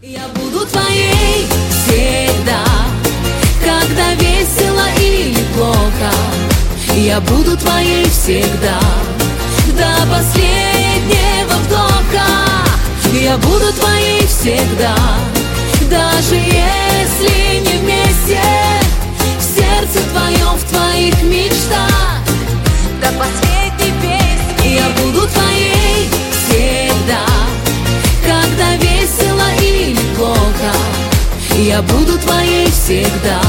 Я буду твоей всегда, когда весело или плохо. Я буду твоей всегда, до последнего вдоха. Я буду твоей всегда, даже если не вместе. В сердце твоем, в твоих мечтах, до последней песни. Я буду твоей всегда, когда весело или плохо. Я буду твоей всегда,